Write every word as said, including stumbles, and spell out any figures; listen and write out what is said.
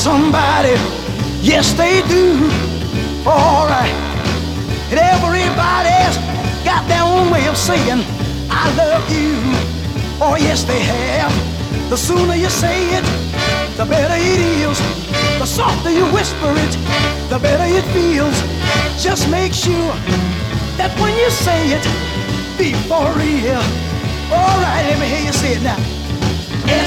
somebody. Yes, they do. Alright. And everybody's got their own way of saying, I love you. Oh, yes, they have. The sooner you say it, the better it is. The softer you whisper it, the better it feels. Just make sure that when you say it, be for real. Alright, let me hear you say it now.